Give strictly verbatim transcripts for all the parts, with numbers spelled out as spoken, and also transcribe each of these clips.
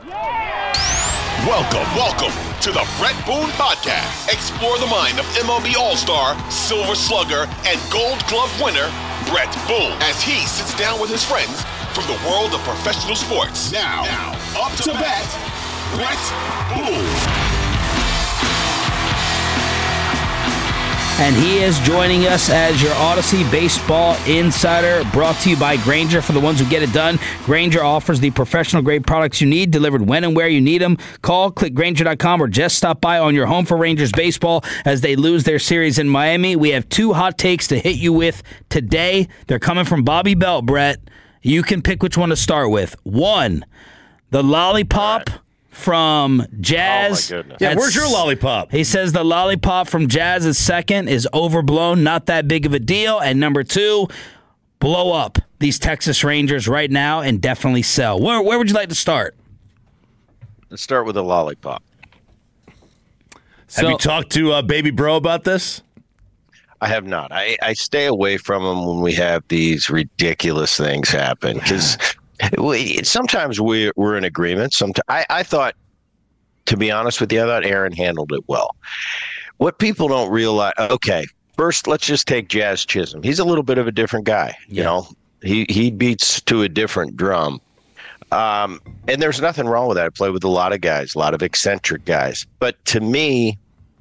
Welcome, welcome to the Bret Boone Podcast. Explore the mind of M L B All-Star, Silver Slugger, and Gold Glove winner, Bret Boone, as he sits down with his friends from the world of professional sports. Now, now up to bat, Bret Boone. And he is joining us as your Odyssey Baseball Insider, brought to you by Grainger. For the ones who get it done, Grainger offers the professional-grade products you need, delivered when and where you need them. Call, click Grainger dot com, or just stop by on your home for Rangers baseball as they lose their series in Miami. We have two hot takes to hit you with today. They're coming from Bobby Belt, Brett. You can pick which one to start with. One, the lollipop from Jazz. Oh, my goodness. Yeah, where's your lollipop? He says the lollipop from Jazz is second, is overblown, not that big of a deal. And number two, blow up these Texas Rangers right now and definitely sell. Where, where would you like to start? Let's start with a lollipop. So, have you talked to uh, Baby Bro about this? I have not. I, I stay away from them when we have these ridiculous things happen because we, sometimes we, we're in agreement. Sometimes I, I thought, to be honest with you, I thought Aaron handled it well. What people don't realize, okay, first let's just take Jazz Chisholm. He's a little bit of a different guy. Yeah. You know, he, he beats to a different drum. Um, and there's nothing wrong with that. I play with a lot of guys, a lot of eccentric guys. But to me,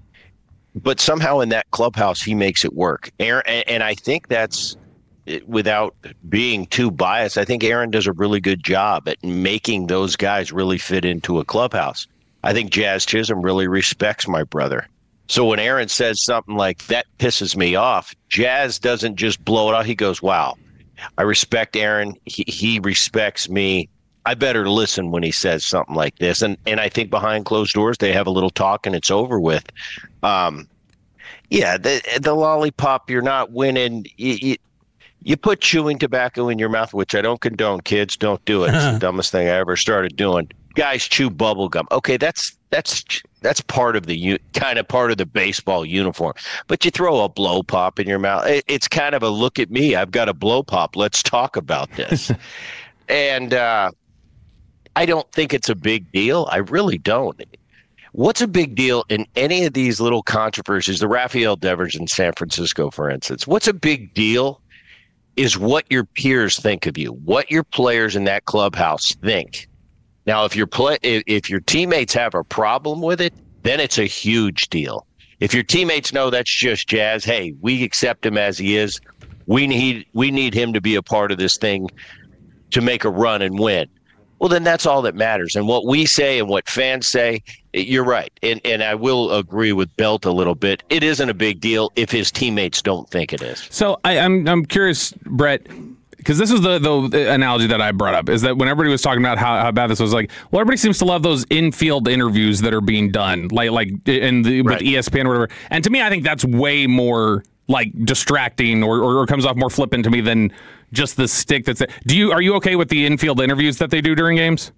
but somehow in that clubhouse, he makes it work. Aaron, and, and I think that's, without being too biased, I think Aaron does a really good job at making those guys really fit into a clubhouse. I think Jazz Chisholm really respects my brother. So when Aaron says something like that pisses me off, Jazz doesn't just blow it off. He goes, wow, I respect Aaron. He, he respects me. I better listen when he says something like this. And and I think behind closed doors, they have a little talk and it's over with. Um, yeah, the the lollipop, you're not winning. You, you, you put chewing tobacco in your mouth, which I don't condone. Kids, don't do it. It's the dumbest thing I ever started doing. Guys chew bubble gum. Okay, that's that's that's part of the kind of part of the baseball uniform. But you throw a blow pop in your mouth. It, it's kind of a look at me. I've got a blow pop. Let's talk about this. and uh, I don't think it's a big deal. I really don't. What's a big deal in any of these little controversies? The Rafael Devers in San Francisco, for instance. What's a big deal is what your peers think of you, what your players in that clubhouse think. Now, if your play, if your teammates have a problem with it, then it's a huge deal. If your teammates know that's just Jazz, hey, we accept him as he is. We need we need him to be a part of this thing to make a run and win. Well, then that's all that matters. And what we say and what fans say, you're right. And and I will agree with Belt a little bit. It isn't a big deal if his teammates don't think it is. So I, I'm I'm curious, Brett, because this is the, the analogy that I brought up, is that when everybody was talking about how, how bad this was, like, well, everybody seems to love those infield interviews that are being done, like like in the, right. with E S P N or whatever. And to me, I think that's way more like distracting or, or, or comes off more flippant to me than just the stick that's there. Do you are you okay with the infield interviews that they do during games?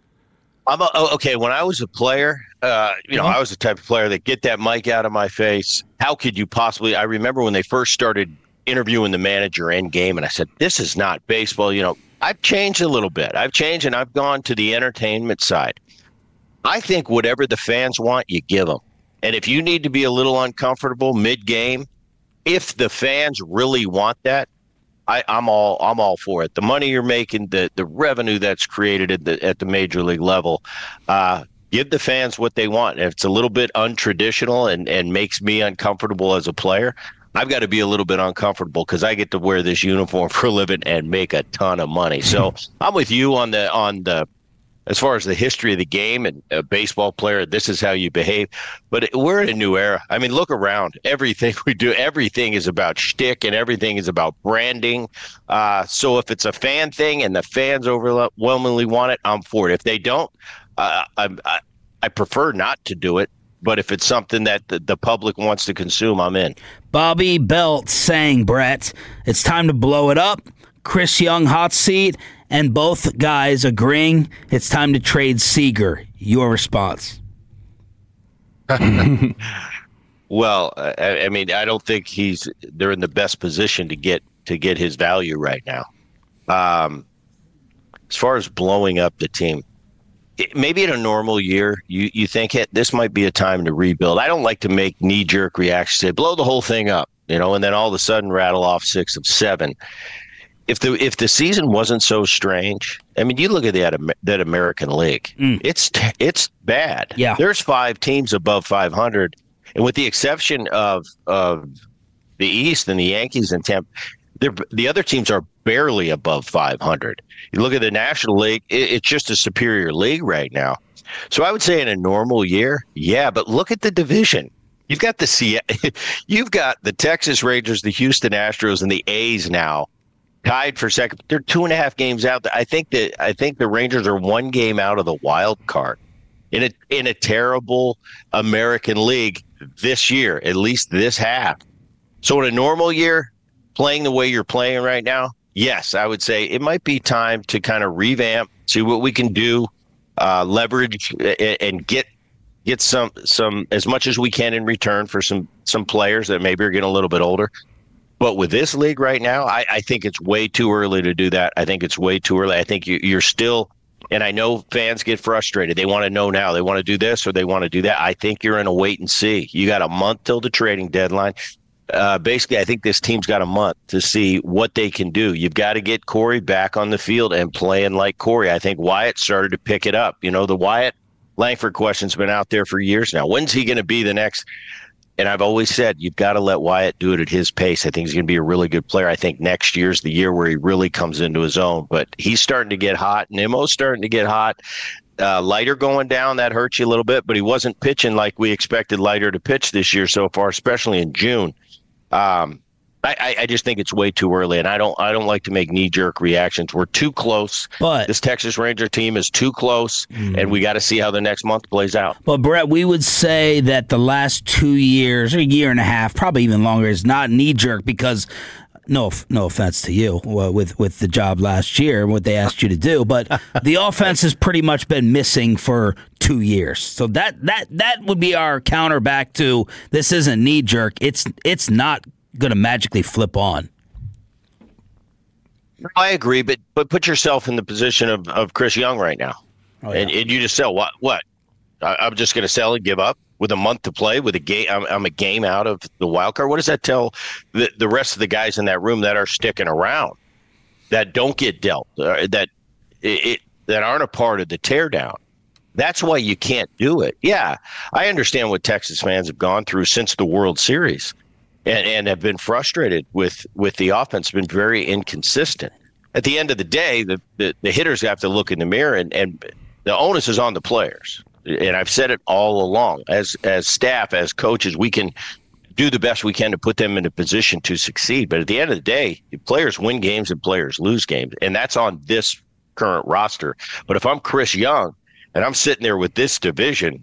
I'm a, okay. When I was a player, uh, you know, mm-hmm. I was the type of player that get that mic out of my face. How could you possibly? I remember when they first started interviewing the manager in game, and I said, "This is not baseball." You know, I've changed a little bit. I've changed, and I've gone to the entertainment side. I think whatever the fans want, you give them. And if you need to be a little uncomfortable mid-game, if the fans really want that, I, I'm all I'm all for it. The money you're making, the the revenue that's created at the at the major league level, uh, give the fans what they want. If it's a little bit untraditional and, and makes me uncomfortable as a player, I've got to be a little bit uncomfortable because I get to wear this uniform for a living and make a ton of money. So I'm with you on the on the as far as the history of the game and a baseball player, this is how you behave. But it, we're in a new era. I mean, look around. Everything we do, everything is about shtick and everything is about branding. Uh, so if it's a fan thing and the fans overwhelmingly want it, I'm for it. If they don't, uh, I, I, I prefer not to do it. But if it's something that the, the public wants to consume, I'm in. Bobby Belt saying, Brett, it's time to blow it up. Chris Young, hot seat. And both guys agreeing it's time to trade Seager. Your response? Well, I, I mean, I don't think he's. They're in the best position to get to get his value right now. Um, as far as blowing up the team, it, maybe in a normal year, you, you think it, this might be a time to rebuild. I don't like to make knee-jerk reactions, say blow the whole thing up, you know, and then all of a sudden rattle off six of seven. If the if the season wasn't so strange, I mean, you look at that that American League, mm. it's it's bad. Yeah, there's five teams above five hundred, and with the exception of of the East and the Yankees and Tampa, the other teams are barely above five hundred. You look at the National League, it, it's just a superior league right now. So I would say in a normal year, yeah, but look at the division. You've got the C- you've got the Texas Rangers, the Houston Astros, and the A's now tied for second. They're two and a half games out. I think that I think the Rangers are one game out of the wild card in a in a terrible American League this year, at least this half. So in a normal year, playing the way you're playing right now, yes, I would say it might be time to kind of revamp, see what we can do, uh, leverage, and get get some some as much as we can in return for some some players that maybe are getting a little bit older. But with this league right now, I, I think it's way too early to do that. I think it's way too early. I think you, you're still, and I know fans get frustrated. They want to know now. They want to do this or they want to do that. I think you're in a wait and see. You got a month till the trading deadline. Uh, basically, I think this team's got a month to see what they can do. You've got to get Corey back on the field and playing like Corey. I think Wyatt started to pick it up. You know, the Wyatt Langford question's been out there for years now. When's he going to be the next? And I've always said, you've got to let Wyatt do it at his pace. I think he's going to be a really good player. I think next year's the year where he really comes into his own. But he's starting to get hot. Nemo's starting to get hot. Uh, Leiter going down, that hurts you a little bit. But he wasn't pitching like we expected Leiter to pitch this year so far, especially in June. Um, I, I just think it's way too early, and I don't I don't like to make knee-jerk reactions. We're too close. But this Texas Ranger team is too close, mm. and we got to see how the next month plays out. But, Brett, we would say that the last two years, or a year and a half, probably even longer, is not knee-jerk because, no no offense to you uh, with, with the job last year and what they asked you to do, but the offense has pretty much been missing for two years. So that that that would be our counter back to this isn't knee-jerk. It's it's not going to magically flip on. I agree, but but put yourself in the position of, of Chris Young right now. Oh, yeah. and, and you just sell what? What? I, I'm just going to sell and give up with a month to play, with a game. I'm, I'm a game out of the wild card. What does that tell the, the rest of the guys in that room that are sticking around, that don't get dealt, uh, that it, it that aren't a part of the teardown? That's why you can't do it. Yeah, I understand what Texas fans have gone through since the World Series. And, and have been frustrated with, with the offense, been very inconsistent. At the end of the day, the, the, the hitters have to look in the mirror, and, and the onus is on the players. And I've said it all along. As as staff, as coaches, we can do the best we can to put them in a position to succeed. But at the end of the day, players win games and players lose games. And that's on this current roster. But if I'm Chris Young and I'm sitting there with this division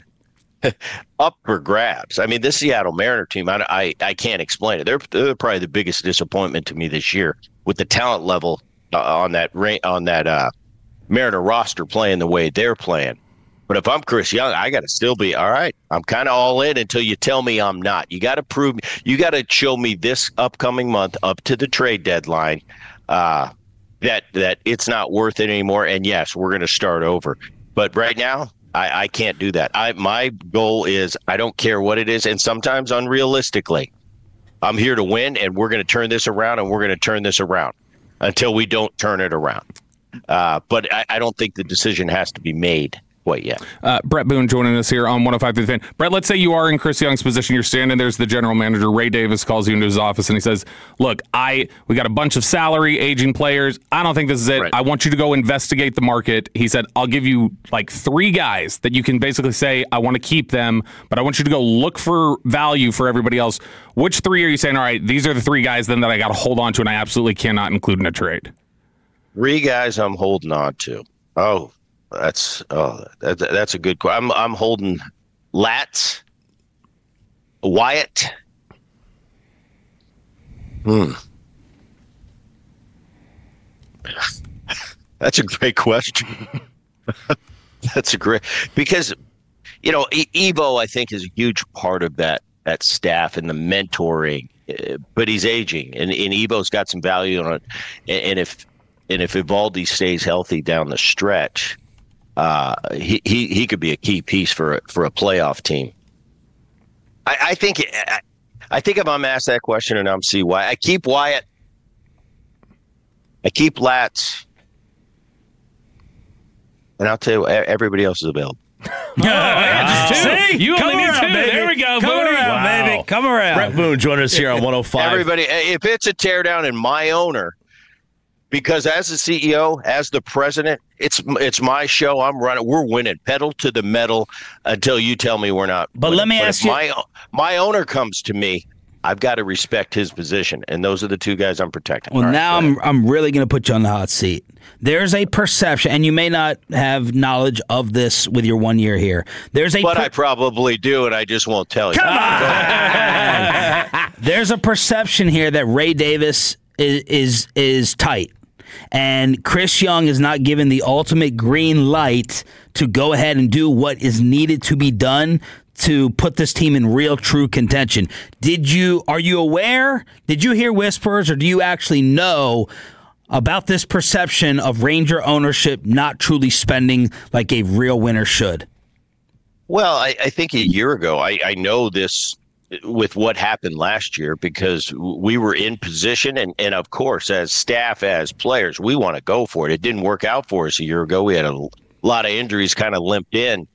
up for grabs. I mean, this Seattle Mariner team, I, I, I can't explain it. They're, they're probably the biggest disappointment to me this year with the talent level uh, on that on that uh, Mariner roster playing the way they're playing. But if I'm Chris Young, I got to still be, all right, I'm kind of all in until you tell me I'm not. You got to prove, you got to show me this upcoming month up to the trade deadline uh, that that it's not worth it anymore. And yes, we're going to start over. But right now, I, I can't do that. I my goal is I don't care what it is, and sometimes unrealistically, I'm here to win, and we're going to turn this around, and we're going to turn this around until we don't turn it around. Uh, but I, I don't think the decision has to be made quite yet. Uh, Brett Boone joining us here on one oh five through the Fan. Brett, let's say you are in Chris Young's position. You're standing there's the general manager. Ray Davis calls you into his office and he says, look, I we got a bunch of salary aging players. I don't think this is it. Right. I want you to go investigate the market. He said, I'll give you like three guys that you can basically say, I want to keep them, but I want you to go look for value for everybody else. Which three are you saying, all right, these are the three guys then that I got to hold on to and I absolutely cannot include in a trade? Three guys I'm holding on to. Oh, That's oh that, that's a good question. I'm I'm holding Latz, Wyatt. Hmm. That's a great question. That's a great because you know e- Evo I think is a huge part of that that staff and the mentoring, uh, but he's aging and, and Evo's got some value on it. And, and if and if Evaldi stays healthy down the stretch. uh, he, he he could be a key piece for for a playoff team. I, I think I, I think if I'm asked that question and I'm C Y, I keep Wyatt, I keep Latz, and I'll tell you, everybody else is available. Oh, yeah, just two. See? You Come only need around, two. baby. There we go, Come Booney. around, Wow. baby. Come around. Brett Boone joining us here on one oh five. Everybody, if it's a teardown in my owner, because as the C E O, as the president, it's it's my show. I'm running. We're winning, pedal to the metal until you tell me we're not. But winning. let me but ask if you- my my owner comes to me, I've got to respect his position, and those are the two guys I'm protecting. Well, All right, now go I'm ahead. I'm really going to put you on the hot seat. There's a perception, and you may not have knowledge of this with your one year here. There's a But per- I probably do, and I just won't tell you. Come on. There's a perception here that Ray Davis is is is tight, and Chris Young is not given the ultimate green light to go ahead and do what is needed to be done to put this team in real, true contention. Did you? Are you aware? Did you hear whispers, or do you actually know about this perception of Ranger ownership not truly spending like a real winner should? Well, I, I think a year ago, I, I know this with what happened last year because we were in position. And, and of course, as staff, as players, we want to go for it. It didn't work out for us a year ago. We had a lot of injuries kind of limped in.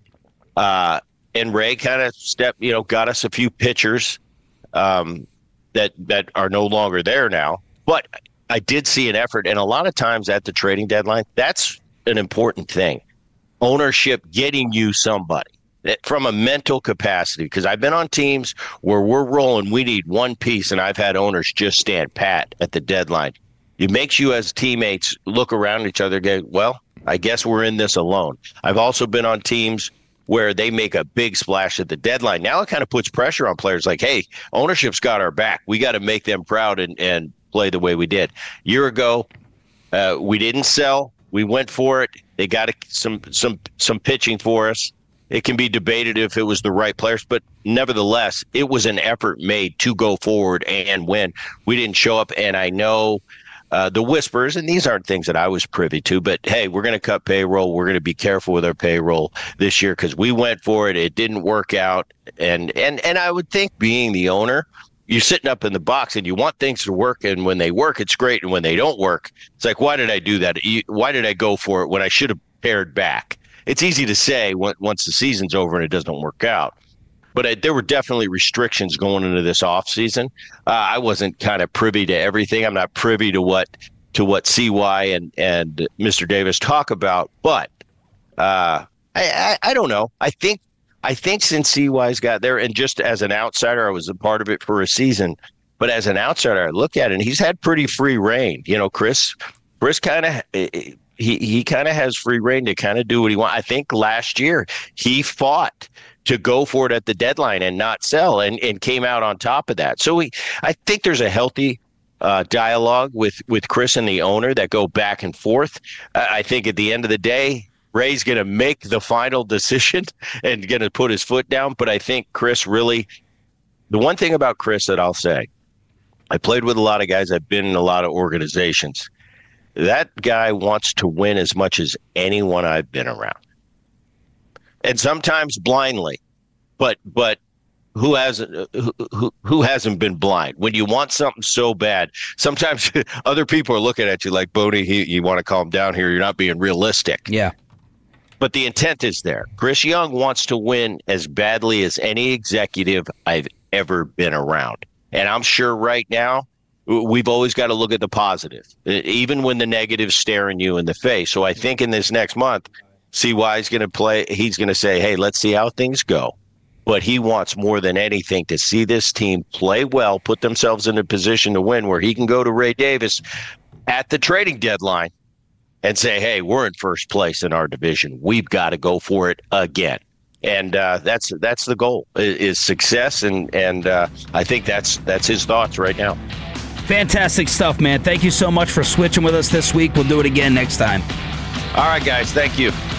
Uh, and Ray kind of stepped, you know, got us a few pitchers um, that that are no longer there now. But I did see an effort. And a lot of times at the trading deadline, that's an important thing. Ownership getting you somebody. From a mental capacity, because I've been on teams where we're rolling, we need one piece, and I've had owners just stand pat at the deadline. It makes you as teammates look around each other and go, well, I guess we're in this alone. I've also been on teams where they make a big splash at the deadline. Now it kind of puts pressure on players like, hey, ownership's got our back. We got to make them proud and, and play the way we did. A year ago, uh, we didn't sell. We went for it. They got a, some some some pitching for us. It can be debated if it was the right players, but nevertheless, it was an effort made to go forward and win. We didn't show up, and I know uh, the whispers, and these aren't things that I was privy to, but hey, we're going to cut payroll. We're going to be careful with our payroll this year because we went for it. It didn't work out, and and and I would think being the owner, you're sitting up in the box and you want things to work, and when they work, it's great, and when they don't work, it's like, why did I do that? Why did I go for it when I should have pared back? It's easy to say once the season's over and it doesn't work out. But I, there were definitely restrictions going into this offseason. Uh, I wasn't kind of privy to everything. I'm not privy to what to what C Y and, and Mister Davis talk about. But uh, I, I, I don't know. I think I think since C Y's got there, and just as an outsider, I was a part of it for a season. But as an outsider, I look at it, and he's had pretty free reign. You know, Chris, Chris kind of he he kind of has free reign to kind of do what he wants. I think last year he fought to go for it at the deadline and not sell, and, and came out on top of that. So we, I think there's a healthy uh, dialogue with, with Chris and the owner that go back and forth. Uh, I think at the end of the day, Ray's going to make the final decision and going to put his foot down. But I think Chris really, the one thing about Chris that I'll say, I played with a lot of guys. I've been in a lot of organizations. That guy wants to win as much as anyone I've been around. And sometimes blindly, but but who hasn't who, who who hasn't been blind? When you want something so bad, sometimes other people are looking at you like, Bodie, he, you want to calm down here. You're not being realistic. Yeah. But the intent is there. Chris Young wants to win as badly as any executive I've ever been around. And I'm sure right now, we've always got to look at the positive, even when the negative's staring you in the face. So I think in this next month, C Y is going to play. He's going to say, hey, let's see how things go. But he wants more than anything to see this team play well, put themselves in a position to win where he can go to Ray Davis at the trading deadline and say, hey, we're in first place in our division. We've got to go for it again. And uh, that's that's the goal, is success. And, and uh, I think that's that's his thoughts right now. Fantastic stuff, man. Thank you so much for switching with us this week. We'll do it again next time. All right, guys. Thank you.